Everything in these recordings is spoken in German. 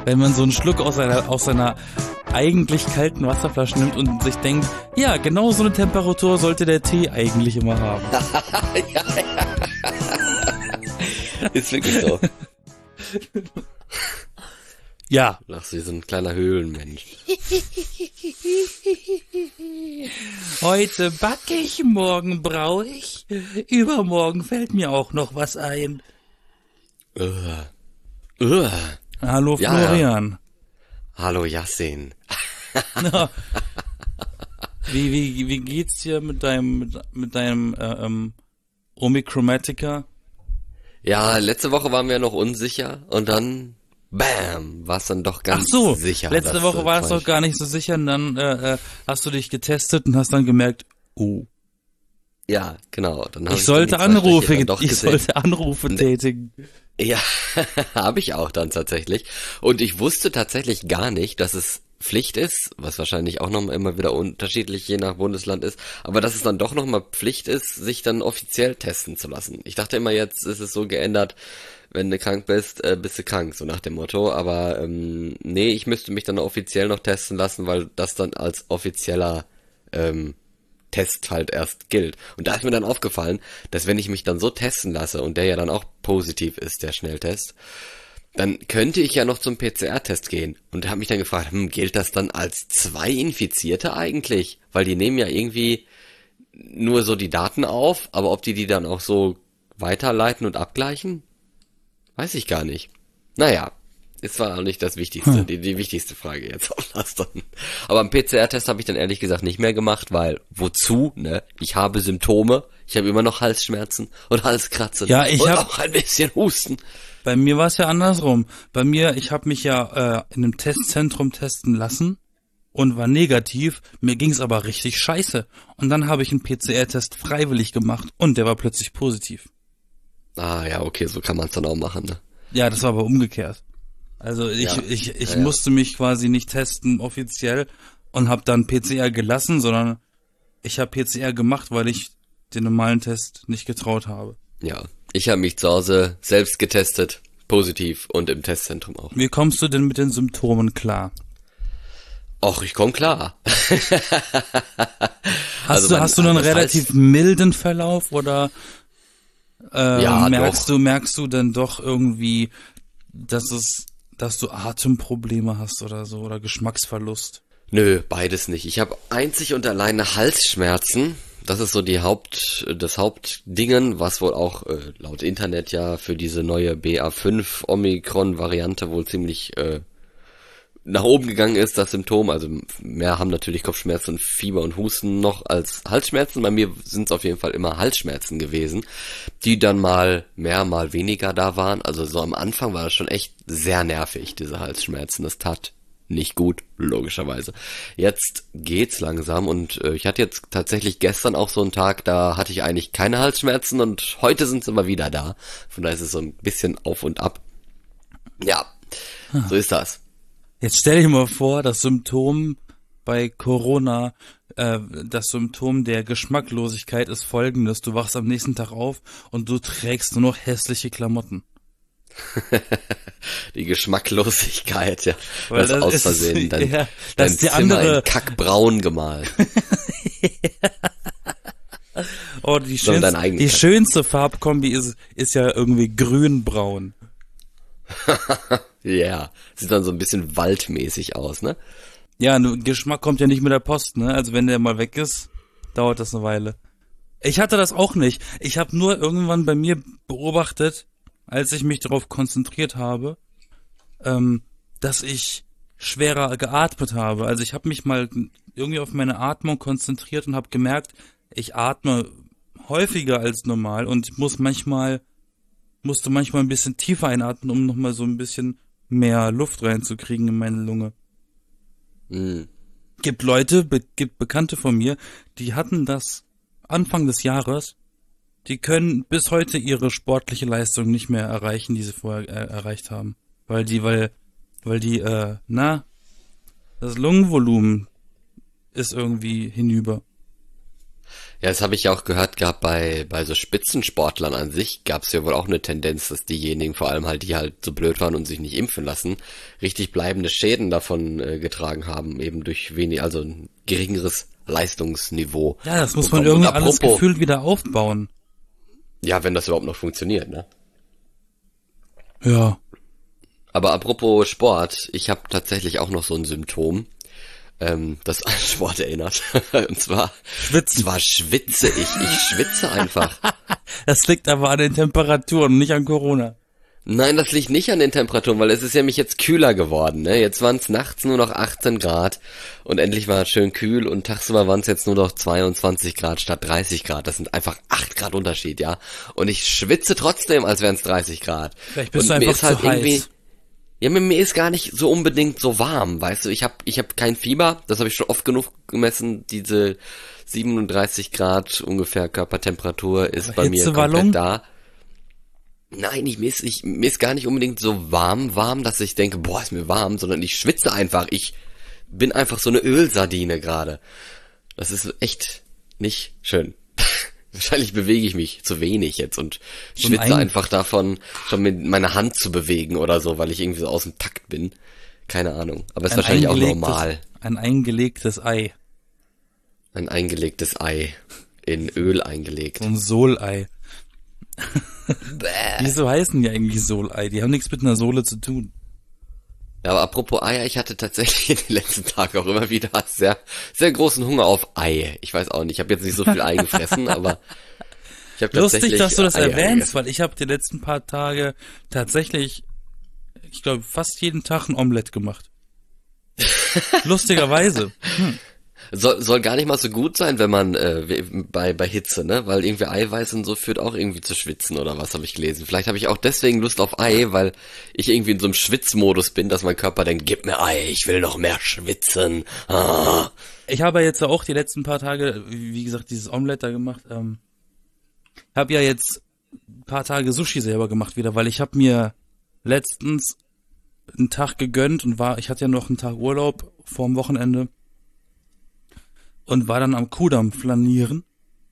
wenn man so einen Schluck aus seiner eigentlich kalten Wasserflasche nimmt und sich denkt, ja, genau so eine Temperatur sollte der Tee eigentlich immer haben. Ja. Ist wirklich so. Ja. Du lachst wie so ein kleiner Höhlenmensch. Heute backe ich, morgen braue ich, übermorgen fällt mir auch noch was ein. Hallo Florian. Ja. Hallo Yassin. Na, wie geht's dir mit deinem Omikromatica? Ja, letzte Woche waren wir noch unsicher und dann, bam, war es dann doch ganz sicher. Letzte Woche war es doch gar nicht so sicher und dann hast du dich getestet und hast dann gemerkt, oh. Ja, genau. Dann ich sollte Anrufe tätigen. Ja, habe ich auch dann tatsächlich. Und ich wusste tatsächlich gar nicht, dass es Pflicht ist, was wahrscheinlich auch noch immer wieder unterschiedlich je nach Bundesland ist, aber dass es dann doch nochmal Pflicht ist, sich dann offiziell testen zu lassen. Ich dachte immer, jetzt ist es so geändert, wenn du krank bist, bist du krank, so nach dem Motto, aber nee, ich müsste mich dann offiziell noch testen lassen, weil das dann als offizieller Test halt erst gilt. Und da ist mir dann aufgefallen, dass wenn ich mich dann so testen lasse und der ja dann auch positiv ist, der Schnelltest, dann könnte ich ja noch zum PCR-Test gehen. Und habe mich dann gefragt, gilt das dann als 2 Infizierte eigentlich? Weil die nehmen ja irgendwie nur so die Daten auf, aber ob die dann auch so weiterleiten und abgleichen? Weiß ich gar nicht. Naja, ist zwar auch nicht das Wichtigste, die wichtigste Frage jetzt auf Lastern. Aber einen PCR-Test habe ich dann ehrlich gesagt nicht mehr gemacht, weil wozu, ne? Ich habe Symptome, ich habe immer noch Halsschmerzen und Halskratzen und auch ein bisschen Husten. Bei mir war es ja andersrum. Bei mir, ich habe mich ja in einem Testzentrum testen lassen und war negativ. Mir ging's aber richtig scheiße. Und dann habe ich einen PCR-Test freiwillig gemacht und der war plötzlich positiv. Ah ja, okay, so kann man es dann auch machen, ne? Ja, das war aber umgekehrt. Also ich musste mich quasi nicht testen offiziell und habe dann PCR gelassen, sondern ich habe PCR gemacht, weil ich den normalen Test nicht getraut habe. Ja, ich habe mich zu Hause selbst getestet, positiv und im Testzentrum auch. Wie kommst du denn mit den Symptomen klar? Och, ich komm klar. Hast du einen relativ milden Verlauf oder merkst du denn doch irgendwie, dass du Atemprobleme hast oder so oder Geschmacksverlust? Nö, beides nicht. Ich habe einzig und alleine Halsschmerzen. Das ist so das Hauptdingen, was wohl auch laut Internet ja für diese neue BA5 Omikron-Variante wohl ziemlich nach oben gegangen ist, das Symptom. Also mehr haben natürlich Kopfschmerzen, Fieber und Husten noch als Halsschmerzen. Bei mir sind es auf jeden Fall immer Halsschmerzen gewesen, die dann mal mehr, mal weniger da waren. Also so am Anfang war das schon echt sehr nervig, diese Halsschmerzen. Das tat nicht gut, logischerweise. Jetzt geht's langsam und ich hatte jetzt tatsächlich gestern auch so einen Tag, da hatte ich eigentlich keine Halsschmerzen und heute sind sie immer wieder da. Von daher ist es so ein bisschen auf und ab. Ja, so ist das. Jetzt stell dir mal vor, das Symptom bei Corona, das Symptom der Geschmacklosigkeit ist folgendes. Du wachst am nächsten Tag auf und du trägst nur noch hässliche Klamotten. Die Geschmacklosigkeit, ja. Weil das aus Versehen dein Zimmer andere in kackbraun gemalt. Oh, die schönste Farbkombi ist ja irgendwie grün-braun. Ja, sieht dann so ein bisschen waldmäßig aus, ne? Ja, Geschmack kommt ja nicht mit der Post, ne? Also wenn der mal weg ist, dauert das eine Weile. Ich hatte das auch nicht. Ich habe nur irgendwann bei mir beobachtet, als ich mich darauf konzentriert habe, dass ich schwerer geatmet habe. Also ich habe mich mal irgendwie auf meine Atmung konzentriert und habe gemerkt, ich atme häufiger als normal und musste manchmal ein bisschen tiefer einatmen, um nochmal so ein bisschen mehr Luft reinzukriegen in meine Lunge. Gibt Bekannte von mir, die hatten das Anfang des Jahres, die können bis heute ihre sportliche Leistung nicht mehr erreichen, die sie vorher erreicht haben. Weil das Lungenvolumen ist irgendwie hinüber. Ja, das habe ich ja auch gehört gehabt bei so Spitzensportlern an sich gab es ja wohl auch eine Tendenz, dass diejenigen, vor allem halt, die halt so blöd waren und sich nicht impfen lassen, richtig bleibende Schäden davon getragen haben, eben durch wenig, also ein geringeres Leistungsniveau. Ja, das muss man Und irgendwie apropos, alles gefühlt wieder aufbauen. ja, wenn das überhaupt noch funktioniert, ne? Ja. Aber apropos Sport, ich habe tatsächlich auch noch so ein Symptom, das an Sport erinnert. Und Schwitzen. zwar schwitze ich. Ich schwitze einfach. Das liegt aber an den Temperaturen, nicht an Corona. Nein, das liegt nicht an den Temperaturen, weil es ist ja mich jetzt kühler geworden, ne? Jetzt waren es nachts nur noch 18 Grad und endlich war es schön kühl und tagsüber waren es jetzt nur noch 22 Grad statt 30 Grad. Das sind einfach 8 Grad Unterschied, ja? Und ich schwitze trotzdem, als wären es 30 Grad. Vielleicht bist und du mir einfach ist halt zu irgendwie, heiß. ja, mir ist gar nicht so unbedingt so warm, weißt du? Ich hab kein Fieber, das habe ich schon oft genug gemessen, diese 37 Grad ungefähr Körpertemperatur ist bei mir Hitzewallung? komplett da. Nein, mir ist gar nicht unbedingt so warm, dass ich denke, boah, ist mir warm, sondern ich schwitze einfach. Ich bin einfach so eine Ölsardine gerade. Das ist echt nicht schön. Wahrscheinlich bewege ich mich zu wenig jetzt und So ein schwitze einfach davon, schon mit meiner Hand zu bewegen oder so, weil ich irgendwie so aus dem Takt bin. Keine Ahnung. Aber ist wahrscheinlich auch normal. Ein eingelegtes Ei. Ein eingelegtes Ei. In Öl eingelegt. So ein Sohlei. Wieso heißen die eigentlich Sohlei? Die haben nichts mit einer Sohle zu tun. Ja, aber apropos Eier, ich hatte tatsächlich in den letzten Tagen auch immer wieder sehr, sehr großen Hunger auf Ei. Ich weiß auch nicht, ich habe jetzt nicht so viel Ei gefressen, aber ich habe tatsächlich Lustig, dass du das Eier erwähnst, gegessen. weil ich habe die letzten paar Tage tatsächlich, ich glaube, fast jeden Tag ein Omelett gemacht. Lustigerweise. Soll gar nicht mal so gut sein, wenn man bei Hitze, ne? Weil irgendwie Eiweiß und so führt auch irgendwie zu Schwitzen oder was habe ich gelesen. Vielleicht habe ich auch deswegen Lust auf Ei, weil ich irgendwie in so einem Schwitzmodus bin, dass mein Körper denkt, gib mir Ei, ich will noch mehr schwitzen. Ah. Ich habe ja jetzt auch die letzten paar Tage, wie gesagt, dieses Omelett da gemacht. Habe ja jetzt ein paar Tage Sushi selber gemacht wieder, weil ich habe mir letztens einen Tag gegönnt und ich hatte ja noch einen Tag Urlaub vorm Wochenende und war dann am Kudamm flanieren.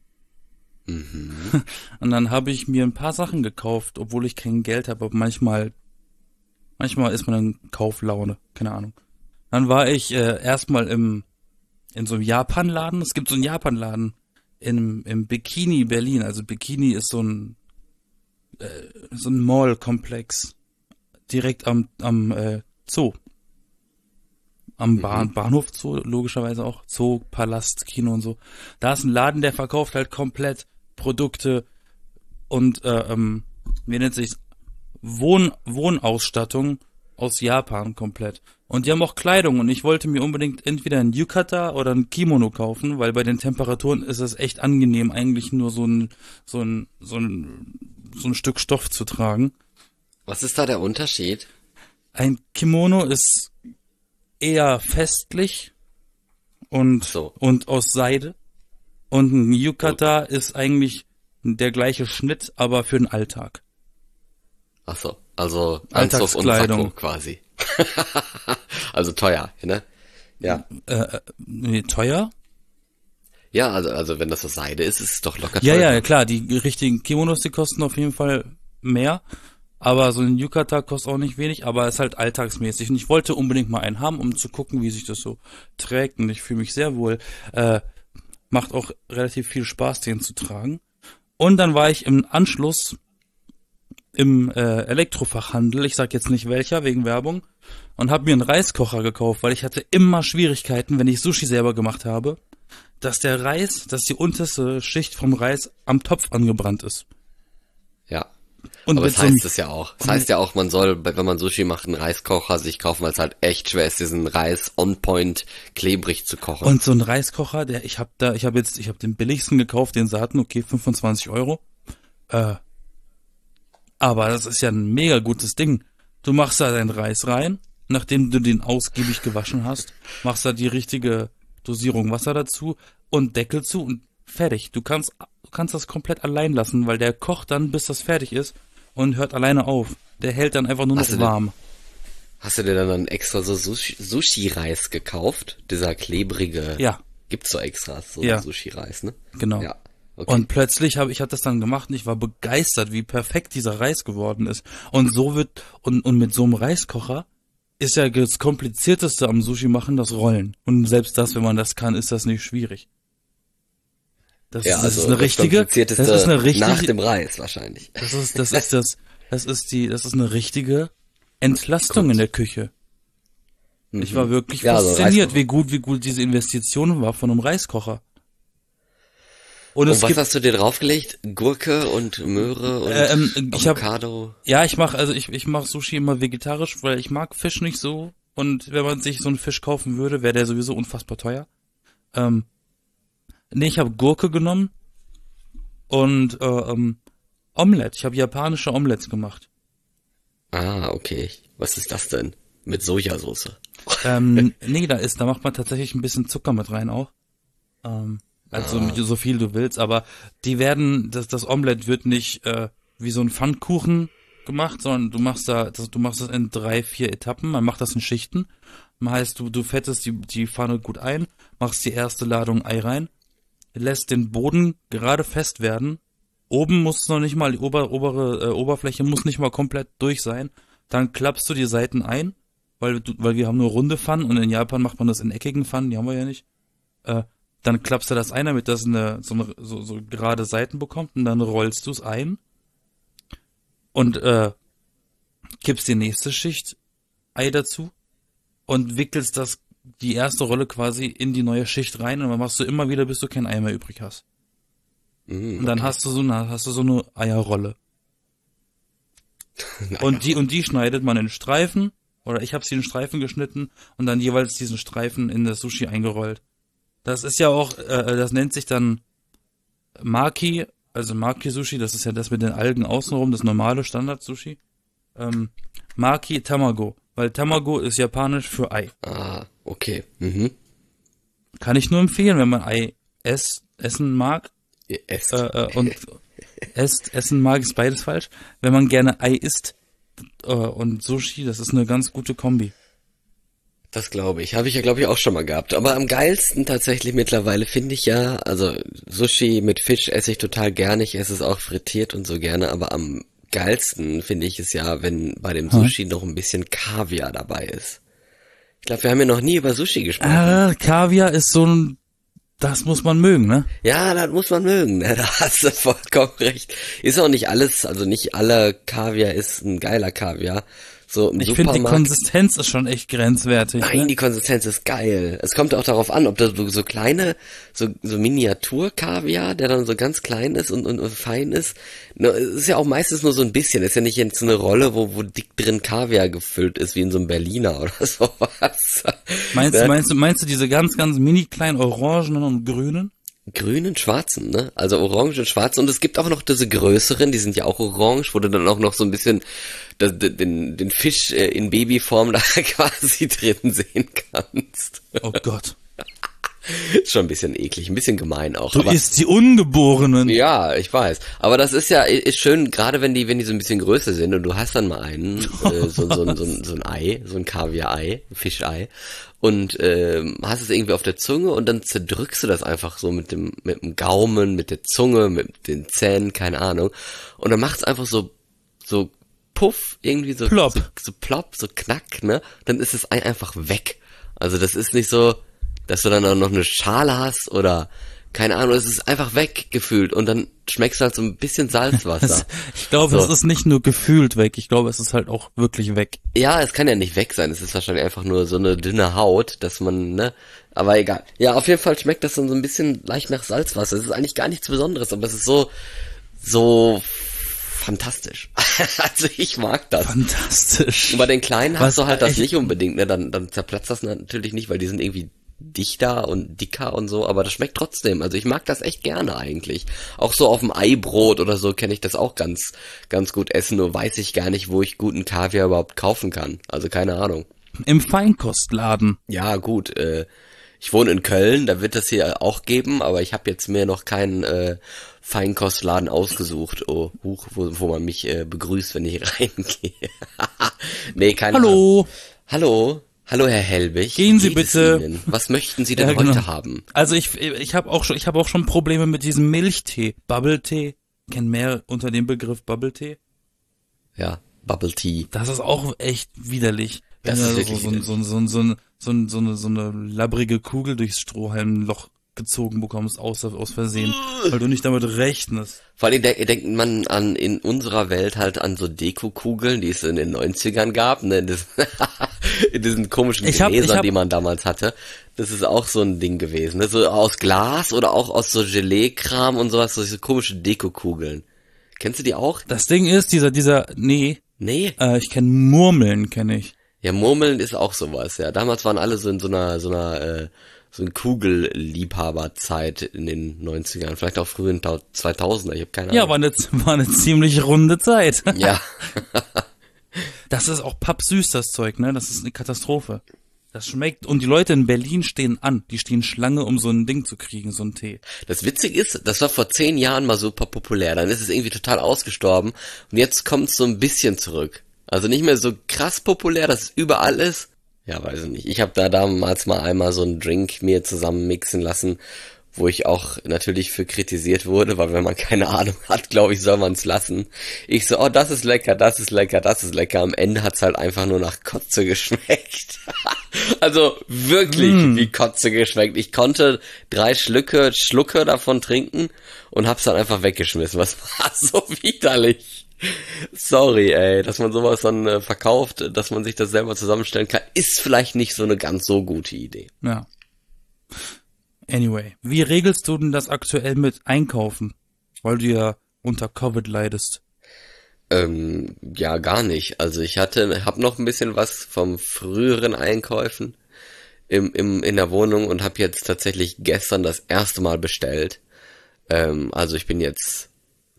Und dann habe ich mir ein paar Sachen gekauft, obwohl ich kein Geld habe, aber manchmal ist man in Kauflaune, keine Ahnung. Dann war ich erstmal in so einem Japanladen. Es gibt so einen Japanladen im Bikini Berlin. Also Bikini ist so ein Mall-Komplex direkt am Zoo. Am Bahnhof Zoo, logischerweise auch. Zoo, Palast, Kino und so. Da ist ein Laden, der verkauft halt komplett Produkte und wie nennt sich's? Wohnausstattung aus Japan komplett. Und die haben auch Kleidung und ich wollte mir unbedingt entweder ein Yukata oder ein Kimono kaufen, weil bei den Temperaturen ist es echt angenehm, eigentlich nur so ein Stück Stoff zu tragen. Was ist da der Unterschied? Ein Kimono ist eher festlich und aus Seide. Und ein Yukata ist eigentlich der gleiche Schnitt, aber für den Alltag. Ach so, also Anzug und Alltagskleidung. Sakko quasi. Also teuer, ne? Ja. Nee, teuer? Ja, also wenn das so Seide ist, ist es doch locker Ja, teuer. ja, klar, die richtigen Kimonos, die kosten auf jeden Fall mehr. Aber so ein Yukata kostet auch nicht wenig, aber ist halt alltagsmäßig. Und ich wollte unbedingt mal einen haben, um zu gucken, wie sich das so trägt. Und ich fühle mich sehr wohl. Macht auch relativ viel Spaß, den zu tragen. Und dann war ich im Anschluss im Elektrofachhandel, ich sag jetzt nicht welcher, wegen Werbung, und habe mir einen Reiskocher gekauft, weil ich hatte immer Schwierigkeiten, wenn ich Sushi selber gemacht habe, dass die unterste Schicht vom Reis am Topf angebrannt ist. Ja. Und Aber mit das heißt es ja auch. Das heißt ja auch, man soll, wenn man Sushi macht, einen Reiskocher sich kaufen, weil es halt echt schwer ist, diesen Reis on point klebrig zu kochen. Und so ein Reiskocher, ich habe den billigsten gekauft, den sie hatten, okay, 25 Euro. Aber das ist ja ein mega gutes Ding. Du machst da deinen Reis rein, nachdem du den ausgiebig gewaschen hast, machst da die richtige Dosierung Wasser dazu und Deckel zu und fertig. Du kannst das komplett allein lassen, weil der kocht dann, bis das fertig ist und hört alleine auf. Der hält dann einfach nur noch warm. Hast du dir dann extra so Sushi-Reis gekauft? Dieser klebrige. Ja. Gibt's so Extras, so Ja. Sushi-Reis, ne? Genau. Ja. Okay. Und plötzlich ich hab das dann gemacht und ich war begeistert, wie perfekt dieser Reis geworden ist. Und so und mit so einem Reiskocher ist ja das Komplizierteste am Sushi machen das Rollen. Und selbst das, wenn man das kann, ist das nicht schwierig. Das Ja, ist also eine das richtige, Komplizierteste das ist eine richtige, nach dem Reis wahrscheinlich. das ist eine richtige Entlastung in der Küche. Ich war wirklich Ja, so fasziniert, Reiskocher. wie gut diese Investition war von einem Reiskocher. Und Und es was gibt, hast du dir draufgelegt? Gurke und Möhre und ich habe Avocado? Ja, ich mach Sushi immer vegetarisch, weil ich mag Fisch nicht so. Und wenn man sich so einen Fisch kaufen würde, wäre der sowieso unfassbar teuer. Nee, ich habe Gurke genommen und Omelette. Ich habe japanische Omelettes gemacht. Ah, okay. Was ist das denn? Mit Sojasauce. Nee, da macht man tatsächlich ein bisschen Zucker mit rein auch. Also mit so viel du willst, aber das Omelette wird nicht wie so ein Pfannkuchen gemacht, sondern du machst das in 3, 4 Etappen. Man macht das in Schichten. Das heißt, du fettest die Pfanne gut ein, machst die erste Ladung Ei rein, lässt den Boden gerade fest werden. Oben muss noch nicht mal, die obere Oberfläche muss nicht mal komplett durch sein. Dann klappst du die Seiten ein, weil wir haben nur runde Pfannen und in Japan macht man das in eckigen Pfannen, die haben wir ja nicht. Dann klappst du das ein, damit das so gerade Seiten bekommt und dann rollst du es ein und kippst die nächste Schicht Ei dazu und wickelst die erste Rolle quasi in die neue Schicht rein und dann machst du immer wieder, bis du kein Ei mehr übrig hast. Und dann hast du so eine Eierrolle. Und die schneidet man in Streifen, oder ich habe sie in Streifen geschnitten und dann jeweils diesen Streifen in das Sushi eingerollt. Das ist ja auch, das nennt sich dann Maki, also Maki-Sushi, das ist ja das mit den Algen außenrum, das normale Standard-Sushi. Maki Tamago, weil Tamago ist japanisch für Ei. Ah, okay. Mhm. Kann ich nur empfehlen, wenn man Ei essen mag. Ihr esst. Und essen mag ist beides falsch. Wenn man gerne Ei isst und Sushi, das ist eine ganz gute Kombi. Das glaube ich. Habe ich ja, glaube ich, auch schon mal gehabt. Aber am geilsten tatsächlich mittlerweile finde ich ja, also Sushi mit Fisch esse ich total gerne. Ich esse es auch frittiert und so gerne. Aber am geilsten finde ich es ja, wenn bei dem Sushi noch ein bisschen Kaviar dabei ist. Ich glaube, wir haben ja noch nie über Sushi gesprochen. Kaviar ist das muss man mögen, ne? Ja, das muss man mögen, ne? Da hast du vollkommen recht. Ist auch nicht alles, also nicht alle Kaviar ist ein geiler Kaviar. So im Ich finde, die Supermarkt. Konsistenz ist schon echt grenzwertig. Nein, Ne? die Konsistenz ist geil. Es kommt auch darauf an, ob du so kleine, so Miniatur-Kaviar, der dann so ganz klein ist und fein ist. Es ist ja auch meistens nur so ein bisschen. Ist ja nicht jetzt so eine Rolle, wo dick drin Kaviar gefüllt ist, wie in so einem Berliner oder sowas. Meinst du diese ganz, ganz mini kleinen Orangenen und Grünen? Grünen, schwarzen, ne? Also orange und schwarz. Und es gibt auch noch diese größeren, die sind ja auch orange, wo du dann auch noch so ein bisschen den Fisch in Babyform da quasi drin sehen kannst. Oh Gott. Ist schon ein bisschen eklig, ein bisschen gemein auch. Du isst die Ungeborenen. Ja, ich weiß. Aber das ist schön, gerade wenn die so ein bisschen größer sind und du hast dann mal so ein Ei, so ein Kaviar-Ei, ein Fischei und hast es irgendwie auf der Zunge und dann zerdrückst du das einfach so mit dem Gaumen, mit der Zunge, mit den Zähnen, keine Ahnung. Und dann macht's einfach so Puff, irgendwie so Plopp. so plopp, so knack, ne? Dann ist das Ei einfach weg. Also das ist nicht so, dass du dann auch noch eine Schale hast oder keine Ahnung, es ist einfach weggefühlt und dann schmeckst du halt so ein bisschen Salzwasser. Ich glaube, So. es ist nicht nur gefühlt weg, ich glaube, es ist halt auch wirklich weg. Ja, es kann ja nicht weg sein, es ist wahrscheinlich einfach nur so eine dünne Haut, dass man, ne, aber egal. Ja, auf jeden Fall schmeckt das dann so ein bisschen leicht nach Salzwasser. Es ist eigentlich gar nichts Besonderes, aber es ist so fantastisch. Also ich mag das. Fantastisch. Und bei den Kleinen hast du halt das echt- nicht unbedingt, ne? Dann zerplatzt das natürlich nicht, weil die sind irgendwie dichter und dicker und so, aber das schmeckt trotzdem. Also ich mag das echt gerne eigentlich. Auch so auf dem Eibrot oder so kenne ich das auch ganz, ganz gut essen, nur weiß ich gar nicht, wo ich guten Kaviar überhaupt kaufen kann. Also keine Ahnung. Im Feinkostladen. Ja, gut, ich wohne in Köln, da wird das hier auch geben, aber ich habe jetzt mir noch keinen Feinkostladen ausgesucht, wo man mich begrüßt, wenn ich reingehe. Nee, keine Ahnung. Hallo. Hallo, Hallo Herr Helbig, Gehen Sie wie geht es bitte. Ihnen? Was möchten Sie denn Ja, genau. heute haben? Also ich habe auch schon Probleme mit diesem Milchtee, Bubble Tea. Kennen mehr unter dem Begriff Bubble Tea? Ja, Bubble Tea. Das ist auch echt widerlich. Wenn Das du ist da wirklich so eine labbrige Kugel durchs Strohhalmloch gezogen bekommst, aus Versehen, weil du nicht damit rechnest. Vor allem denkt man an in unserer Welt halt an so Dekokugeln, die es in den 90ern gab, ne? In diesen komischen Gläsern, die man damals hatte. Das ist auch so ein Ding gewesen, ne? So aus Glas oder auch aus so Gelee-Kram und sowas, so diese komischen Dekokugeln. Kennst du die auch? Das Ding ist, nee, Nee? ich kenne Murmeln, kenne ich. Ja, Murmeln ist auch sowas, ja. Damals waren alle so in so einer Kugelliebhaberzeit in den 90ern, vielleicht auch frühen 2000er, ich habe keine Ahnung. Ja, war eine ziemlich runde Zeit. Ja. Das ist auch pappsüß, das Zeug, ne? Das ist eine Katastrophe. Das schmeckt, und die Leute in Berlin stehen an. Die stehen Schlange, um so ein Ding zu kriegen, so ein Tee. Das Witzige ist, das war vor 10 Jahren mal super populär, dann ist es irgendwie total ausgestorben und jetzt kommt es so ein bisschen zurück. Also nicht mehr so krass populär, dass es überall ist. Ja, weiß ich nicht. Ich habe da damals mal einmal so einen Drink mir zusammen mixen lassen, wo ich auch natürlich für kritisiert wurde, weil wenn man keine Ahnung hat, glaube ich, soll man es lassen. Ich so, oh, das ist lecker, das ist lecker, das ist lecker. Am Ende hat's halt einfach nur nach Kotze geschmeckt. Also wirklich wie Kotze geschmeckt. Ich konnte 3 Schlucke davon trinken und hab's dann einfach weggeschmissen. Was war so widerlich. Sorry, ey, dass man sowas dann verkauft, dass man sich das selber zusammenstellen kann, ist vielleicht nicht so eine ganz so gute Idee. Ja. Anyway, wie regelst du denn das aktuell mit Einkaufen? Weil du ja unter Covid leidest. Ja, gar nicht. Also ich hab noch ein bisschen was vom früheren Einkäufen in der Wohnung und habe jetzt tatsächlich gestern das erste Mal bestellt. Also ich bin jetzt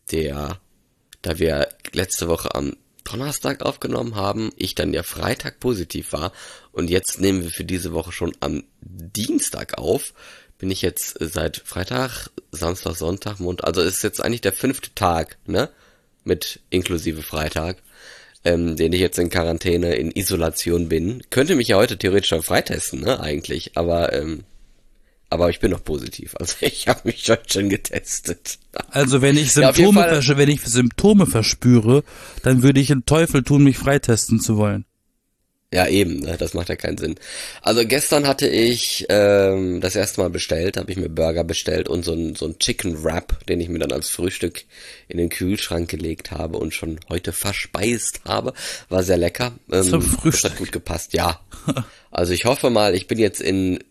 da wir letzte Woche am Donnerstag aufgenommen haben, ich dann ja Freitag positiv war und jetzt nehmen wir für diese Woche schon am Dienstag auf, bin ich jetzt seit Freitag, Samstag, Sonntag, Montag, also ist jetzt eigentlich der 5. Tag, ne, mit inklusive Freitag, den ich jetzt in Quarantäne, in Isolation bin. Könnte mich ja heute theoretisch schon freitesten, ne, eigentlich, aber ich bin noch positiv, also ich habe mich heute schon getestet. Also wenn ich Ja, wenn ich Symptome verspüre, dann würde ich den Teufel tun, mich freitesten zu wollen. Ja, eben, ne, das macht ja keinen Sinn. Also gestern hatte ich das erste Mal bestellt, habe ich mir Burger bestellt und so ein Chicken Wrap, den ich mir dann als Frühstück in den Kühlschrank gelegt habe und schon heute verspeist habe. War sehr lecker. Zum Frühstück. Das hat gut gepasst, ja. Also ich hoffe mal, ich bin jetzt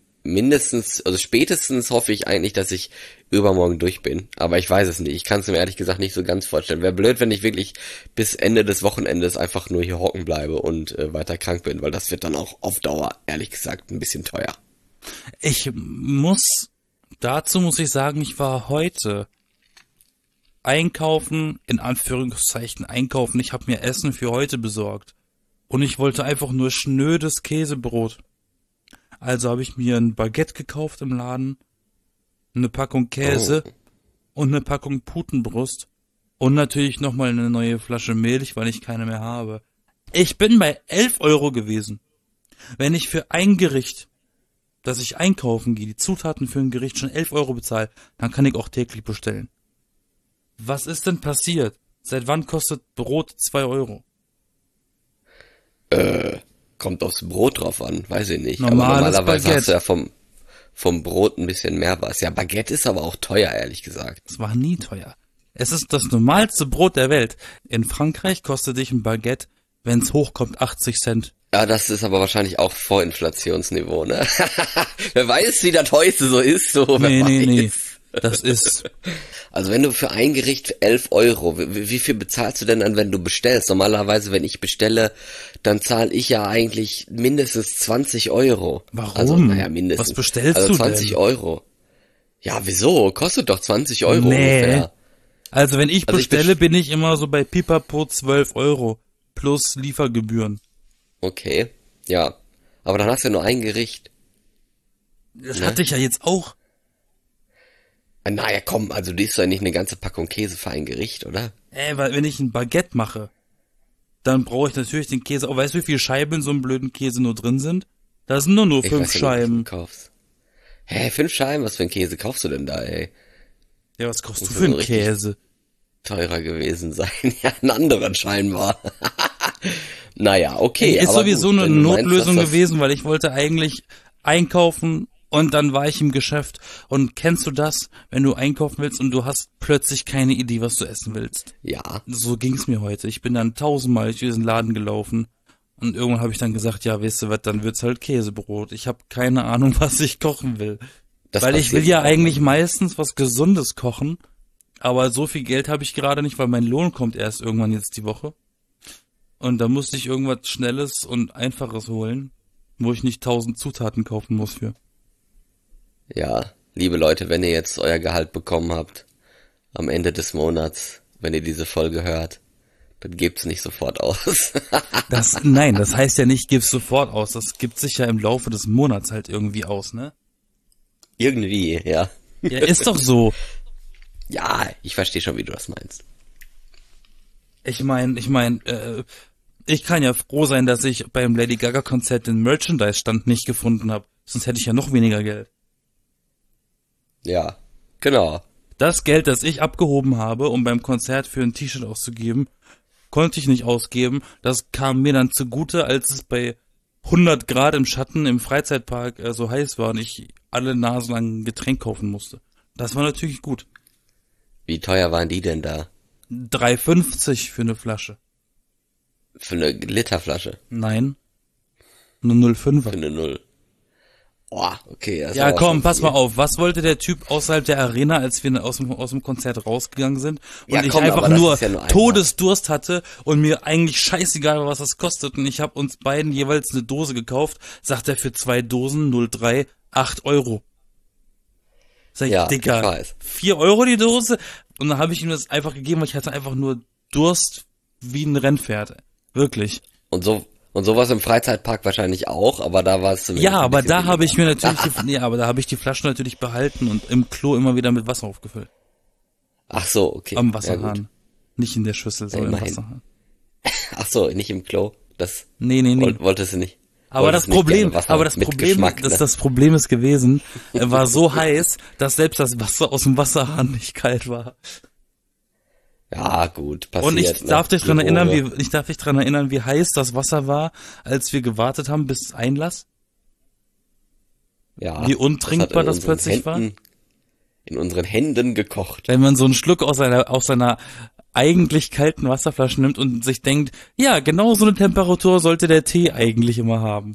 spätestens hoffe ich eigentlich, dass ich übermorgen durch bin. Aber ich weiß es nicht. Ich kann es mir ehrlich gesagt nicht so ganz vorstellen. Wäre blöd, wenn ich wirklich bis Ende des Wochenendes einfach nur hier hocken bleibe und weiter krank bin, weil das wird dann auch auf Dauer, ehrlich gesagt, ein bisschen teuer. Dazu muss ich sagen, ich war heute einkaufen, in Anführungszeichen einkaufen. Ich habe mir Essen für heute besorgt. Und ich wollte einfach nur schnödes Käsebrot. Also habe ich mir ein Baguette gekauft im Laden, eine Packung Käse und eine Packung Putenbrust und natürlich nochmal eine neue Flasche Milch, weil ich keine mehr habe. Ich bin bei 11 Euro gewesen. Wenn ich für ein Gericht, das ich einkaufen gehe, die Zutaten für ein Gericht schon 11 Euro bezahle, dann kann ich auch täglich bestellen. Was ist denn passiert? Seit wann kostet Brot 2 Euro? Kommt aufs Brot drauf an, weiß ich nicht. Normales aber normalerweise Baguette. hast du ja vom Brot ein bisschen mehr was. Ja, Baguette ist aber auch teuer, ehrlich gesagt. Es war nie teuer. Es ist das normalste Brot der Welt. In Frankreich kostet dich ein Baguette, wenn's hochkommt, 80 Cent. Ja, das ist aber wahrscheinlich auch Vorinflationsniveau, ne? Wer weiß, wie das heute so ist, so. Nee. Das ist... Also wenn du für ein Gericht 11 Euro, wie viel bezahlst du denn dann, wenn du bestellst? Normalerweise, wenn ich bestelle, dann zahle ich ja eigentlich mindestens 20 Euro. Warum? Also, naja, mindestens. Was bestellst also du 20 denn? Euro. Ja, wieso? Kostet doch 20 Euro Nee. ungefähr. Also wenn ich Also ich bestelle, bin ich immer so bei Pipapo 12 Euro plus Liefergebühren. Okay, ja. Aber dann hast du ja nur ein Gericht. Das hatte ich ja jetzt auch. Naja, komm, also du isst ja nicht eine ganze Packung Käse für ein Gericht, oder? Weil wenn ich ein Baguette mache, dann brauche ich natürlich den Käse. Oh, weißt du, wie viele Scheiben in so einem blöden Käse nur drin sind? Da sind nur Ich 5 weiß ja nicht, was du Scheiben. kaufst. Hä, 5 Scheiben? Was für ein Käse kaufst du denn da, ey? Ja, was kaufst du Muss für einen so richtig Käse? teurer gewesen sein. Ja, einen anderen scheinbar. Naja, okay, Ist aber sowieso gut, eine wenn du meinst, Notlösung dass das, gewesen, weil ich wollte eigentlich einkaufen und dann war ich im Geschäft. Und kennst du das, wenn du einkaufen willst und du hast plötzlich keine Idee, was du essen willst? ja, So ging's mir heute. Ich bin dann 1000-mal durch diesen Laden gelaufen und irgendwann habe ich dann gesagt, ja, weißt du was, dann wird's halt Käsebrot. Ich habe keine Ahnung, was ich kochen will. das Weil ich will passiert ja auch eigentlich manchmal. meistens was Gesundes kochen, aber so viel Geld habe ich gerade nicht, weil mein Lohn kommt erst irgendwann jetzt die Woche. Und da musste ich irgendwas Schnelles und Einfaches holen, wo ich nicht 1000 Zutaten kaufen muss für. Ja, liebe Leute, wenn ihr jetzt euer Gehalt bekommen habt, am Ende des Monats, wenn ihr diese Folge hört, dann gebt's nicht sofort aus. Nein, das heißt ja nicht, gib's sofort aus. Das gibt sich ja im Laufe des Monats halt irgendwie aus, ne? Irgendwie, ja. Ja, ist doch so. Ja, ich verstehe schon, wie du das meinst. Ich mein, ich kann ja froh sein, dass ich beim Lady Gaga Konzert den Merchandise-Stand nicht gefunden habe. Sonst hätte ich ja noch weniger Geld. Ja, genau. Das Geld, das ich abgehoben habe, um beim Konzert für ein T-Shirt auszugeben, konnte ich nicht ausgeben. Das kam mir dann zugute, als es bei 100 Grad im Schatten im Freizeitpark so heiß war und ich alle Nasen lang ein Getränk kaufen musste. Das war natürlich gut. Wie teuer waren die denn da? 3,50 für eine Flasche. Für eine Literflasche? Nein, eine 0,5er. Für eine Null? Oh, okay. Das Ja, war aber komm, schon pass viel. mal auf. Was wollte der Typ außerhalb der Arena, als wir aus dem Konzert rausgegangen sind und Ja, ich komm, einfach aber das nur ist ja nur einmal. Todesdurst hatte und mir eigentlich scheißegal war, was das kostet und ich habe uns beiden jeweils eine Dose gekauft, sagt er für 2 Dosen 0,3 8 Euro. Sag ich, Ja, ich Dicker, weiß. 4 Euro die Dose? Und dann habe ich ihm das einfach gegeben, weil ich hatte einfach nur Durst wie ein Rennpferd. Wirklich. Und sowas im Freizeitpark wahrscheinlich auch, aber da war es zumindest Ja, ein aber bisschen da habe weniger. ich mir natürlich, ja, aber da habe ich die Flaschen natürlich behalten und im Klo immer wieder mit Wasser aufgefüllt. Ach so, okay. Am Ja, Wasserhahn. gut. Nicht in der Schüssel, sondern im Immerhin. Wasserhahn. Ach so, nicht im Klo. Das Nee. wolltest du nicht. Aber das Wolltest nicht Problem, gerne Wasser mit Geschmack, ne? das Problem ist gewesen, er war so heiß, dass selbst das Wasser aus dem Wasserhahn nicht kalt war. Ja, gut, passiert. Und ich ne? darf dich dran erinnern, Gerühre. wie heiß das Wasser war, als wir gewartet haben bis Einlass. Ja, wie untrinkbar hat in das plötzlich unseren Händen, in unseren Händen gekocht. Wenn man so einen Schluck aus seiner eigentlich kalten Wasserflasche nimmt und sich denkt, ja, genau so eine Temperatur sollte der Tee eigentlich immer haben.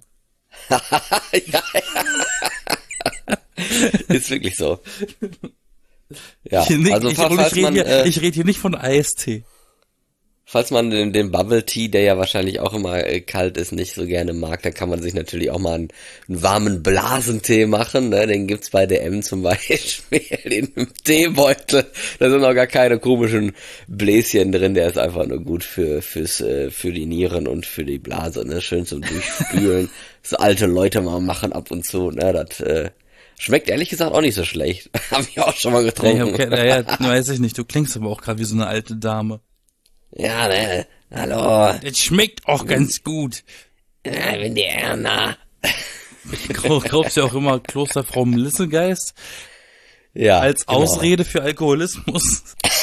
Ist wirklich so. Ja, Ich also rede hier nicht von Eistee. falls man den Bubble Tea, der ja wahrscheinlich auch immer kalt ist, nicht so gerne mag, dann kann man sich natürlich auch mal einen warmen Blasentee machen. Ne? Den gibt's bei DM zum Beispiel in einem Teebeutel. Da sind auch gar keine komischen Bläschen drin. Der ist einfach nur gut für die Nieren und für die Blase. Ne? Schön zum Durchspülen. So alte Leute mal machen ab und zu. Ne? Das schmeckt ehrlich gesagt auch nicht so schlecht. Hab ich auch schon mal getrunken. Ja, weiß ich nicht. Du klingst aber auch gerade wie so eine alte Dame. Ja, ne? Hallo. Das schmeckt auch ganz gut. Ja, wenn die Erna. Glaubst du auch immer Klosterfrau Melissengeist Ja. als genau. Ausrede für Alkoholismus?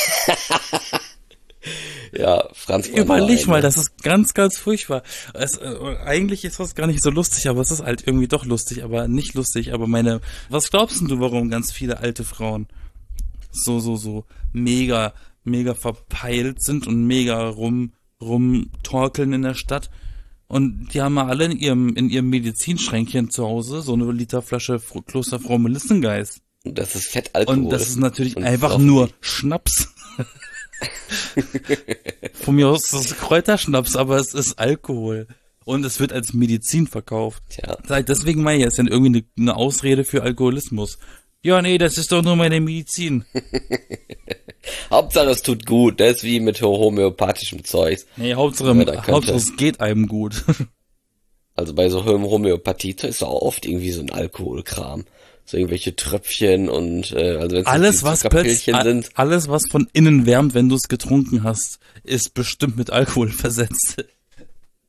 Ja, Franz Brandwein, Überleg mal, ne? das ist ganz, ganz furchtbar. Eigentlich ist das gar nicht so lustig, aber es ist halt irgendwie doch lustig, aber nicht lustig. Aber was glaubst denn du, warum ganz viele alte Frauen so mega verpeilt sind und mega rumtorkeln in der Stadt? Und die haben ja alle in ihrem Medizinschränkchen zu Hause so eine Literflasche Klosterfrau Melissengeist. Und das ist Fettalkohol. Und das ist natürlich Und einfach saufen nur die. Schnaps. Von mir aus ist es Kräuterschnaps, aber es ist Alkohol. Und es wird als Medizin verkauft. Tja. Deswegen meine ich, es ist dann irgendwie eine Ausrede für Alkoholismus. Ja, nee, das ist doch nur meine Medizin. Hauptsache es tut gut, das ist wie mit homöopathischem Zeugs. Nee, Hauptsache Ja, da könnte- es geht einem gut. Also bei so Homöopathie ist auch oft irgendwie so ein Alkoholkram. So irgendwelche Tröpfchen und also wenn Alles, was Zuckerpillchen sind. alles, was von innen wärmt, wenn du es getrunken hast, ist bestimmt mit Alkohol versetzt.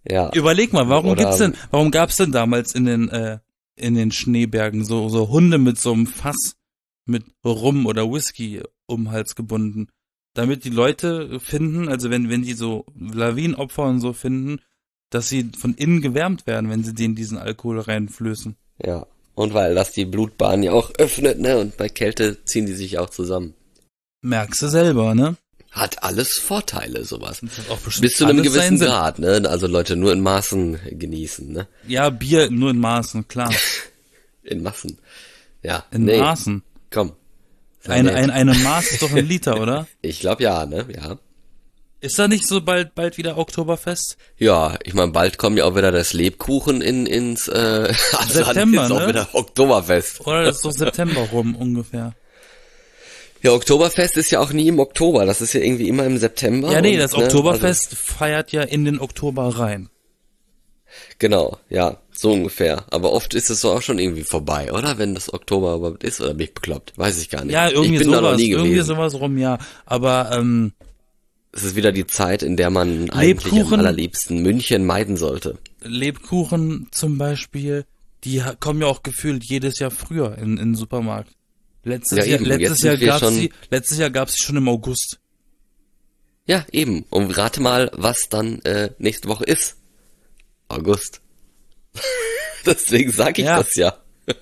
Ja. Überleg mal, Oder- warum gab's denn damals in den Schneebergen so Hunde mit so einem Fass mit Rum oder Whisky um den Hals gebunden? Damit die Leute finden, also wenn die so Lawinenopfer und so finden, dass sie von innen gewärmt werden, wenn sie denen diesen Alkohol reinflößen. Ja. Und weil das die Blutbahn ja auch öffnet, ne? Und bei Kälte ziehen die sich auch zusammen. Merkst du selber, ne? Hat alles Vorteile, sowas. Das hat auch bestimmt Bis zu einem alles gewissen seinen Sinn. Grad, ne? Also Leute nur in Maßen genießen, ne? Ja, Bier nur in Maßen, klar. In Massen. Ja. In nee, Maßen. komm. Eine Maß ist doch ein Liter, oder? Ich glaube ja, ne? Ja. Ist da nicht so bald wieder Oktoberfest? Ja, ich meine, bald kommt ja auch wieder das Lebkuchen ins also September, dann ist auch ne? wieder Oktoberfest. Oder das ist doch September rum ungefähr. Ja, Oktoberfest ist ja auch nie im Oktober, das ist ja irgendwie immer im September. Ja, nee, und, das Oktoberfest feiert ja in den Oktober rein. Genau, ja, so ungefähr. Aber oft ist es so auch schon irgendwie vorbei, oder? Wenn das Oktober überhaupt ist, oder bin ich bekloppt? Weiß ich gar nicht. Ja, irgendwie ich bin da noch sowas, nie irgendwie gewesen. sowas rum, ja. Aber Es ist wieder die Zeit, in der man eigentlich am Lebkuchen- allerliebsten München meiden sollte. Lebkuchen zum Beispiel, die kommen ja auch gefühlt jedes Jahr früher in den Supermarkt. Letztes Ja, Jahr, eben. letztes Jetzt Jahr sind wir gab's schon- sie, letztes Jahr gab's sie schon im August. Ja, eben. Und rate mal, was dann nächste Woche ist. August. Deswegen sag ich Ja. das ja.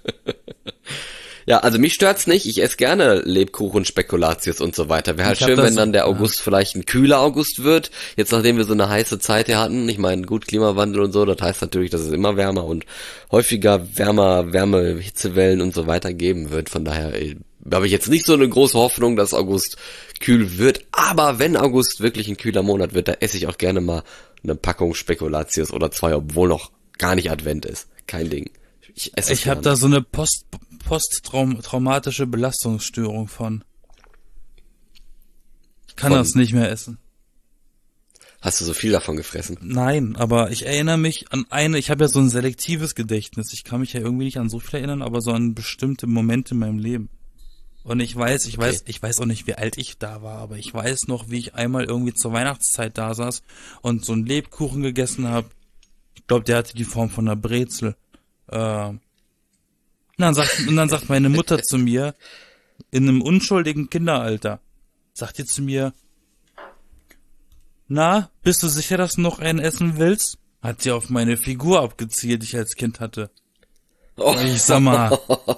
Ja, also mich stört's nicht. Ich esse gerne Lebkuchen, Spekulatius und so weiter. Wäre halt Ich hab schön, das- wenn dann der ja. August vielleicht ein kühler August wird. Jetzt nachdem wir so eine heiße Zeit hier hatten. Ich meine, gut, Klimawandel und so, das heißt natürlich, dass es immer wärmer und häufiger Wärme, Hitzewellen und so weiter geben wird. Von daher habe ich jetzt nicht so eine große Hoffnung, dass August kühl wird. Aber wenn August wirklich ein kühler Monat wird, da esse ich auch gerne mal eine Packung Spekulatius oder zwei, obwohl noch gar nicht Advent ist. Kein Ding. Ich esse es Ich habe gerne. da so eine posttraumatische Belastungsstörung von. Ich kann Von- das nicht mehr essen. Hast du so viel davon gefressen? Nein, aber ich erinnere mich an ich habe ja so ein selektives Gedächtnis. Ich kann mich ja irgendwie nicht an so viel erinnern, aber so an bestimmte Momente in meinem Leben. Und ich weiß auch nicht, wie alt ich da war, aber ich weiß noch, wie ich einmal irgendwie zur Weihnachtszeit da saß und so einen Lebkuchen gegessen habe. Ich glaube, der hatte die Form von einer Brezel. Und dann sagt meine Mutter zu mir, in einem unschuldigen Kinderalter, sagt die zu mir, na, bist du sicher, dass du noch einen essen willst? Hat sie auf meine Figur abgezielt, die ich als Kind hatte. Oh. Ich sag mal,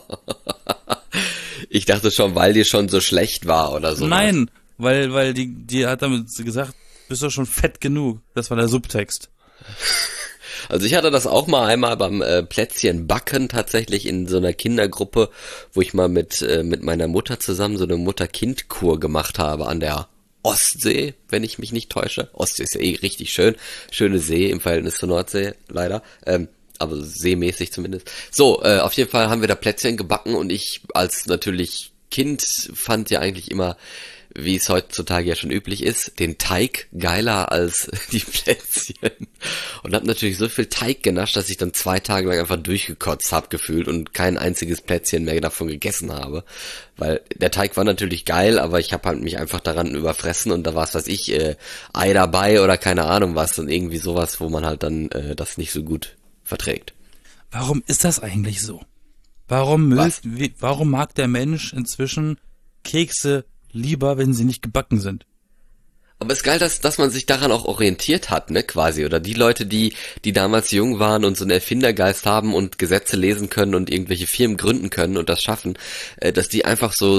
Ich dachte schon, weil dir schon so schlecht war oder so. nein, weil die hat damit gesagt, bist du schon fett genug. Das war der Subtext. Also ich hatte das auch mal einmal beim Plätzchen backen tatsächlich in so einer Kindergruppe, wo ich mal mit meiner Mutter zusammen so eine Mutter-Kind-Kur gemacht habe an der Ostsee, wenn ich mich nicht täusche. Ostsee ist ja eh richtig schön. Schöne See im Verhältnis zur Nordsee, leider. Aber seemäßig zumindest. So, auf jeden Fall haben wir da Plätzchen gebacken und ich als natürlich Kind fand ja eigentlich immer, wie es heutzutage ja schon üblich ist, den Teig geiler als die Plätzchen. Und hab natürlich so viel Teig genascht, dass ich dann 2 Tage lang einfach durchgekotzt hab gefühlt und kein einziges Plätzchen mehr davon gegessen habe. Weil der Teig war natürlich geil, aber ich habe halt mich einfach daran überfressen und da war es, weiß ich, Ei dabei oder keine Ahnung was und irgendwie sowas, wo man halt dann das nicht so gut verträgt. Warum ist das eigentlich so? Warum mag der Mensch inzwischen Kekse lieber, wenn sie nicht gebacken sind? Aber es ist geil, dass man sich daran auch orientiert hat, ne, quasi. Oder die Leute, die damals jung waren und so einen Erfindergeist haben und Gesetze lesen können und irgendwelche Firmen gründen können und das schaffen, dass die einfach so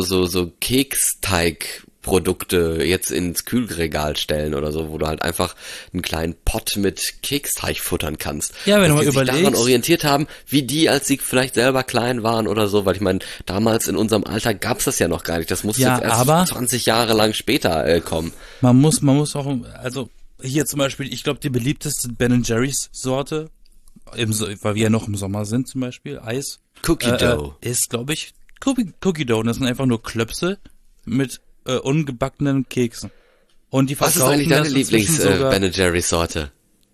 Keksteigprodukte jetzt ins Kühlregal stellen oder so, wo du halt einfach einen kleinen Pott mit Keksteig futtern kannst. Ja, wenn dass du mal die sich daran überlegst- orientiert haben, wie die, als sie vielleicht selber klein waren oder so, weil ich meine, damals in unserem Alter gab's das ja noch gar nicht. Das musste Ja, jetzt erst aber 20 Jahre lang später kommen. Man muss auch, also hier zum Beispiel, ich glaube, die beliebteste Ben Jerry's Sorte, weil wir ja noch im Sommer sind zum Beispiel, Eis, Cookie Dough. ist, glaube ich, Cookie Dough. Und das sind einfach nur Klöpse mit ungebackenen Keksen. Und die Was ist verkaufen eigentlich deine das inzwischen sogar, Ben Jerry's Sorte?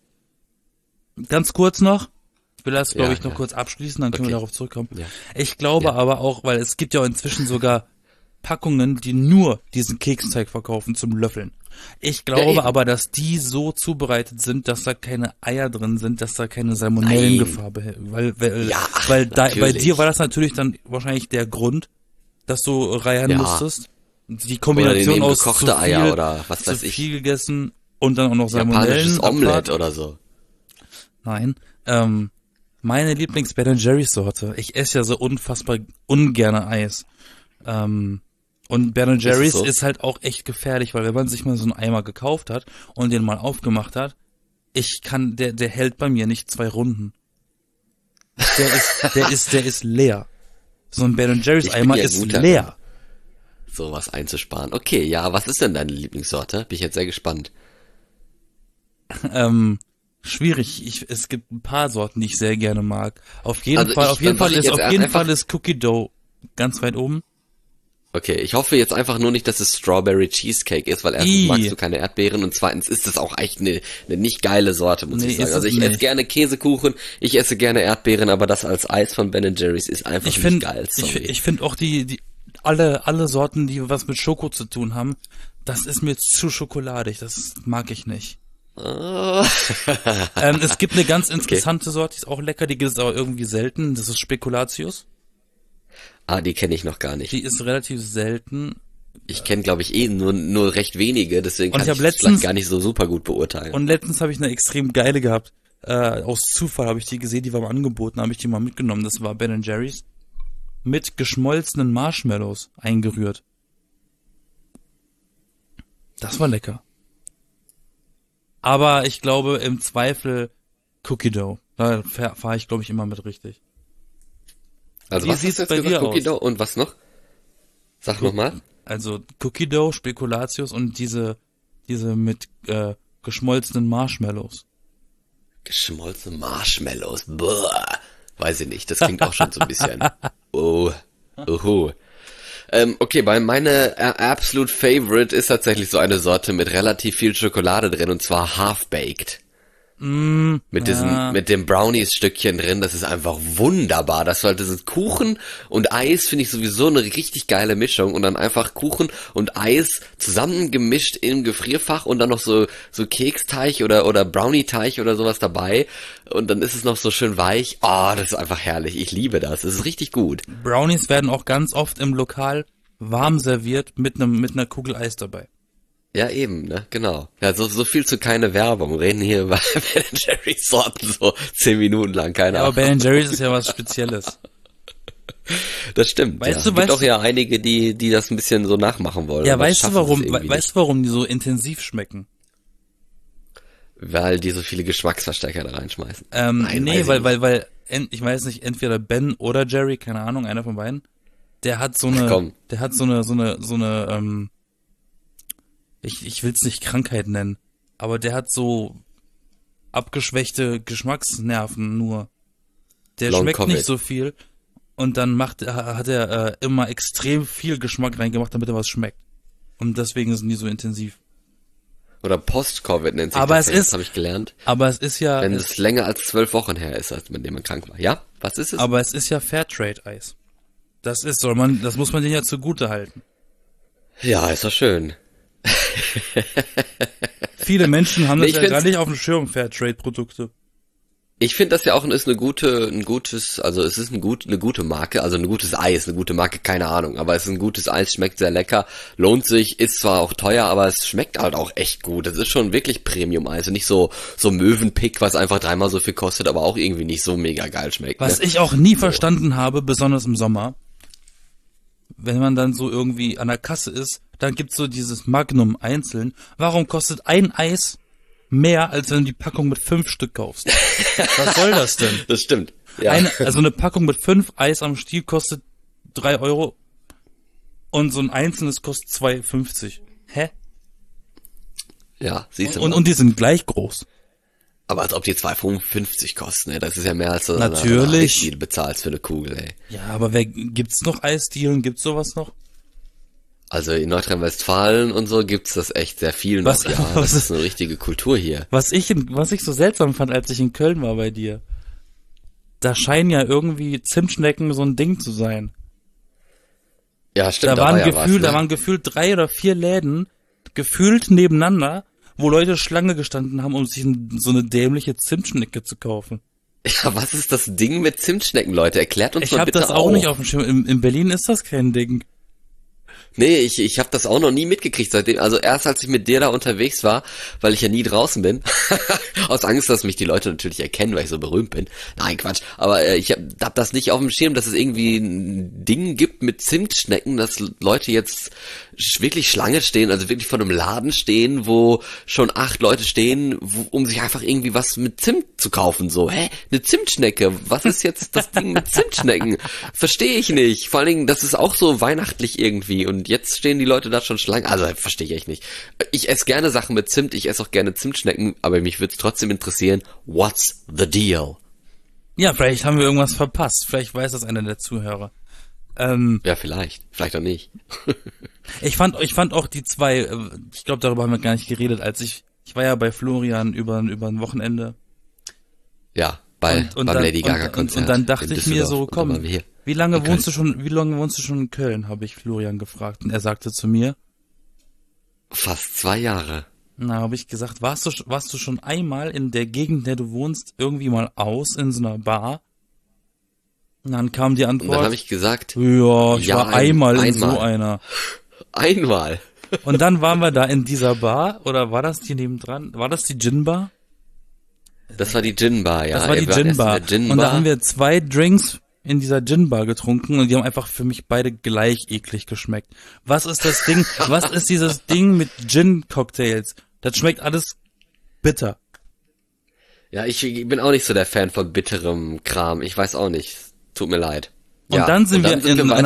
ganz kurz noch, ich will das, glaube Ja, ich, noch ja. kurz abschließen, dann können Okay. wir darauf zurückkommen. Ja. Ich glaube Ja. aber auch, weil es gibt ja inzwischen sogar Packungen, die nur diesen Keksteig verkaufen zum Löffeln. Ich Ja, glaube eben. aber, dass die so zubereitet sind, dass da keine Eier drin sind, dass da keine Salmonellengefahr Ja, ach, weil bei natürlich. dir war das natürlich dann wahrscheinlich der Grund, dass du reiern Ja. musstest. Die Oder die Kombination nehmen aus gekochte Eier oder was weiß ich. viel gegessen und dann auch noch Salmonellen. Japanisches Omelette oder so. Nein. Meine Lieblings-Ben Jerry's Sorte. Ich esse ja so unfassbar ungerne Eis. Und Ben Jerry's so? ist halt auch echt gefährlich, weil wenn man sich mal so einen Eimer gekauft hat und den mal aufgemacht hat, der hält bei mir nicht 2 Runden. Der ist leer. So ein Ben Jerry's Ich bin Eimer ja ist guter leer. Sowas einzusparen. Okay, ja, was ist denn deine Lieblingssorte? Bin ich jetzt sehr gespannt. Schwierig. Es gibt ein paar Sorten, die ich sehr gerne mag. Auf jeden Also Fall ist Cookie Dough ganz weit oben. Okay, ich hoffe jetzt einfach nur nicht, dass es Strawberry Cheesecake ist, weil erstens Ih. magst du keine Erdbeeren und zweitens ist es auch echt eine nicht geile Sorte, muss Nee, ich sagen. ist Also es ich esse nicht. gerne Käsekuchen, ich esse gerne Erdbeeren, aber das als Eis von Ben Jerry's ist einfach Ich nicht finde geil, sorry. ich finde auch alle Sorten, die was mit Schoko zu tun haben, das ist mir zu schokoladig. Das mag ich nicht. Oh. Es gibt eine ganz interessante Sorte, die ist auch lecker, die gibt es aber irgendwie selten. Das ist Spekulatius. Die kenne ich noch gar nicht. Die ist relativ selten. Ich kenne, glaube ich, nur recht wenige, deswegen Und kann ich hab ich letztens- vielleicht gar nicht so super gut beurteilen. Und letztens habe ich eine extrem geile gehabt. Aus Zufall habe ich die gesehen, die war mal angeboten, habe ich die mal mitgenommen. Das war Ben Jerry's mit geschmolzenen Marshmallows eingerührt. Das war lecker. Aber ich glaube im Zweifel Cookie Dough. Da fahre ich, glaube ich, immer mit richtig. Also wie was sieht's hast du jetzt bei gesagt? dir Cookie aus? Dough und was noch? Sag nochmal. Also Cookie Dough, Spekulatius und diese mit geschmolzenen Marshmallows. Geschmolzene Marshmallows. Boah. Weiß ich nicht. Das klingt auch schon so ein bisschen. Oho. Okay, meine absolute Favorite ist tatsächlich so eine Sorte mit relativ viel Schokolade drin und zwar Half-Baked. Mit dem Brownies-Stückchen drin, das ist einfach wunderbar. Das ist Kuchen und Eis, finde ich sowieso eine richtig geile Mischung und dann einfach Kuchen und Eis zusammengemischt im Gefrierfach und dann noch so Keksteig oder Brownie-Teig oder sowas dabei und dann ist es noch so schön weich. Das ist einfach herrlich. Ich liebe das. Das ist richtig gut. Brownies werden auch ganz oft im Lokal warm serviert mit einer Kugel Eis dabei. Ja, eben, ne, genau. Ja, so viel zu keine Werbung. Wir reden hier über Ben Jerry's Sorten so 10 Minuten lang, keine Aber Ahnung. Ben Jerry's ist ja was Spezielles. Das stimmt, Weißt ja. du, Gibt auch ja einige, die das ein bisschen so nachmachen wollen. Ja, aber weißt du schaffen es warum? irgendwie Weißt du, warum die so intensiv schmecken? nicht, weil die so viele Geschmacksverstärker da reinschmeißen. Nee, weiß ich nicht. weil ich weiß nicht, entweder Ben oder Jerry, keine Ahnung, einer von beiden, der hat so komm. eine ich will's nicht Krankheit nennen, aber der hat so abgeschwächte Geschmacksnerven nur. Der Long schmeckt Covid. nicht so viel und dann hat er immer extrem viel Geschmack reingemacht, damit er was schmeckt. Und deswegen sind die so intensiv. Oder Post-Covid nennt sich Aber das, es ja, ist- das habe ich gelernt. Aber es ist ja, Wenn es länger als 12 Wochen her ist, als mit dem man krank war. Ja? Was ist es? aber es ist ja Fairtrade-Eis. Das muss man denen ja zugute halten. Ja, ist doch schön. Viele Menschen haben das Ich ja find's- gar nicht auf dem Schirm, Fairtrade-Produkte. Ich finde das ja auch ist eine gute Marke, also ein gutes Eis, eine gute Marke, keine Ahnung, aber es ist ein gutes Eis, schmeckt sehr lecker, lohnt sich, ist zwar auch teuer, aber es schmeckt halt auch echt gut. Es ist schon wirklich Premium-Eis und nicht so Möwenpick, was einfach 3-mal so viel kostet, aber auch irgendwie nicht so mega geil schmeckt. Was Ne? ich auch nie verstanden habe, besonders im Sommer, wenn man dann so irgendwie an der Kasse ist, dann gibt's so dieses Magnum einzeln. Warum kostet ein Eis mehr, als wenn du die Packung mit 5 Stück kaufst? Was soll das denn? Das stimmt. Ja. Also eine Packung mit 5 Eis am Stiel kostet 3 Euro und so ein einzelnes kostet 2,50. Hä? Ja, siehst du mal. Und die sind gleich groß. Aber als ob die 2,55 kosten, ne? Das ist ja mehr als du Natürlich. Eisdiele bezahlst für eine Kugel, ey. Ja, aber gibt's noch Eisdielen? Gibt's sowas noch? Also in Nordrhein-Westfalen und so gibt's das echt sehr viel noch, Was- ja. was- Das ist eine richtige Kultur hier. Was ich so seltsam fand, als ich in Köln war bei dir, da scheinen ja irgendwie Zimtschnecken so ein Ding zu sein. Ja, stimmt. Da waren war ja was, ne? gefühlt 3 oder 4 Läden, gefühlt nebeneinander, wo Leute Schlange gestanden haben, um sich so eine dämliche Zimtschnecke zu kaufen. Ja, was ist das Ding mit Zimtschnecken, Leute? Erklärt uns Ich mal habe bitte das auch nicht auf dem Schirm. In Berlin ist das kein Ding. Nee, ich habe das auch noch nie mitgekriegt seitdem. Also erst als ich mit dir da unterwegs war, weil ich ja nie draußen bin. Aus Angst, dass mich die Leute natürlich erkennen, weil ich so berühmt bin. Nein, Quatsch. Aber ich hab das nicht auf dem Schirm, dass es irgendwie ein Ding gibt mit Zimtschnecken, dass Leute jetzt wirklich Schlange stehen, also wirklich vor einem Laden stehen, wo schon 8 Leute stehen, um sich einfach irgendwie was mit Zimt zu kaufen. So, eine Zimtschnecke. Was ist jetzt das Ding mit Zimtschnecken? Verstehe ich nicht. Vor allen Dingen, das ist auch so weihnachtlich irgendwie und jetzt stehen die Leute da schon Schlange. Also verstehe ich echt nicht. Ich esse gerne Sachen mit Zimt, ich esse auch gerne Zimtschnecken, aber mich würde es trotzdem interessieren, what's the deal? Ja, vielleicht haben wir irgendwas verpasst. Vielleicht weiß das einer der Zuhörer. Ja, vielleicht auch nicht. Ich fand auch die zwei, ich glaube, darüber haben wir gar nicht geredet, als ich war ja bei Florian über ein Wochenende. Ja, beim Lady Gaga Konzert. Und dann dachte ich mir so, komm, wie lange wohnst du schon in Köln, habe ich Florian gefragt. Und er sagte zu mir, fast 2 Jahre. Na, habe ich gesagt, warst du schon einmal in der Gegend, in der du wohnst, irgendwie mal aus in so einer Bar? Und dann kam die Antwort. Und dann habe ich gesagt, ja, ich war einmal in so einer. Einmal. Und dann waren wir da in dieser Bar, oder war das die nebendran? War das die Gin-Bar? Das war die Gin-Bar, ja. Das war die Gin-Bar. Und da haben wir 2 Drinks in dieser Gin-Bar getrunken und die haben einfach für mich beide gleich eklig geschmeckt. Was ist das Ding? Was ist dieses Ding mit Gin-Cocktails? Das schmeckt alles bitter. Ja, ich bin auch nicht so der Fan von bitterem Kram. Ich weiß auch nicht. Tut mir leid. Und ja, dann sind wir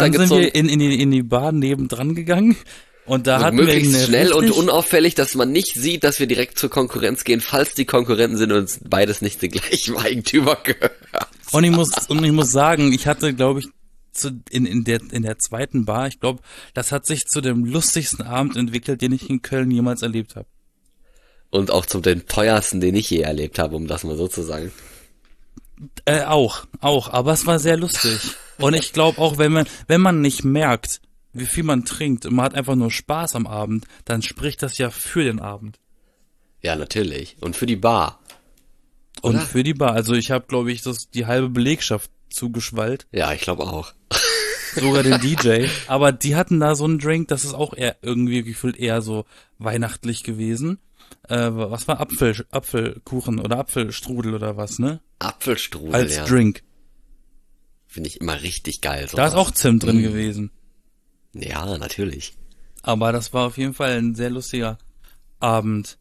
in die Bar nebendran gegangen und da hatten wir möglichst schnell und unauffällig, dass man nicht sieht, dass wir direkt zur Konkurrenz gehen, falls die Konkurrenten sind und uns beides nicht den gleichen Eigentümer gehört. Und ich muss sagen, ich hatte, glaube ich, in der zweiten Bar, ich glaube, das hat sich zu dem lustigsten Abend entwickelt, den ich in Köln jemals erlebt habe. Und auch zu den teuersten, den ich je erlebt habe, um das mal so zu sagen. Auch, aber es war sehr lustig. Und ich glaube auch, wenn man nicht merkt, wie viel man trinkt und man hat einfach nur Spaß am Abend, dann spricht das ja für den Abend. Ja, natürlich. Und für die Bar. Und für die Bar. Also ich habe, glaube ich, die halbe Belegschaft zugeschwallt. Ja, ich glaube auch. Sogar den DJ. Aber die hatten da so einen Drink, das ist auch irgendwie gefühlt eher so weihnachtlich gewesen. Was war Apfelkuchen oder Apfelstrudel oder was, ne? Apfelstrudel, als Drink. Finde ich immer richtig geil. Sowas. Da ist auch Zimt drin gewesen. Ja, natürlich. Aber das war auf jeden Fall ein sehr lustiger Abend.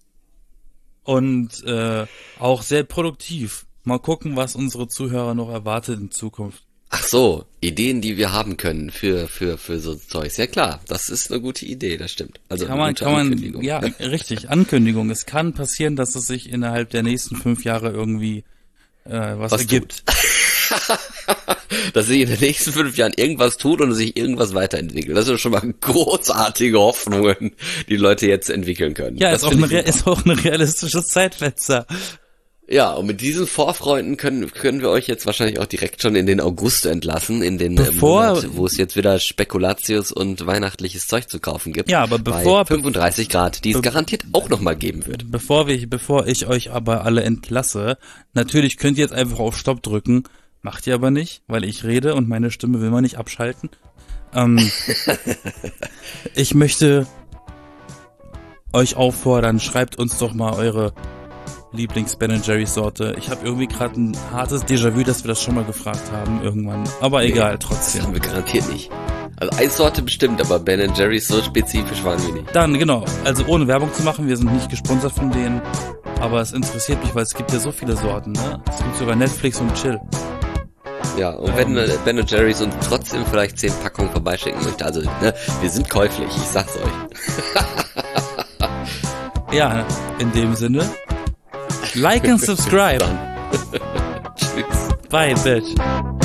Und auch sehr produktiv. Mal gucken, was unsere Zuhörer noch erwartet in Zukunft. Ach so, Ideen, die wir haben können für so Zeugs. Ja klar, das ist eine gute Idee, das stimmt. Also kann man, Ankündigung. Ja, richtig, Ankündigung. Es kann passieren, dass es sich innerhalb der nächsten 5 Jahre irgendwie was ergibt. Dass sich in den nächsten 5 Jahren irgendwas tut und sich irgendwas weiterentwickelt. Das sind schon mal großartige Hoffnungen, die Leute jetzt entwickeln können. Ja, ist auch ein realistisches Zeitfenster. Ja, und mit diesen Vorfreunden können wir euch jetzt wahrscheinlich auch direkt schon in den August entlassen, in den Monat, wo es jetzt wieder Spekulatius und weihnachtliches Zeug zu kaufen gibt. Ja, aber bei 35 Grad, die es garantiert auch nochmal geben wird. Bevor ich euch aber alle entlasse, natürlich könnt ihr jetzt einfach auf Stopp drücken, macht ihr aber nicht, weil ich rede und meine Stimme will man nicht abschalten. Ich möchte euch auffordern, schreibt uns doch mal eure Lieblings-Ben & Jerry's Sorte. Ich habe irgendwie gerade ein hartes Déjà-vu, dass wir das schon mal gefragt haben irgendwann. Aber egal, trotzdem. Das haben wir garantiert nicht. Also Eissorte bestimmt, aber Ben & Jerry's so spezifisch waren wir nicht. Dann, genau. Also ohne Werbung zu machen, wir sind nicht gesponsert von denen. Aber es interessiert mich, weil es gibt ja so viele Sorten, ne? Es gibt sogar Netflix und Chill. Ja, und wenn Ben & Jerry's uns trotzdem vielleicht 10 Packungen vorbeischicken möchte, also, ne, wir sind käuflich, ich sag's euch. Ja, in dem Sinne. Like and subscribe. Tschüss. Bye, bitch.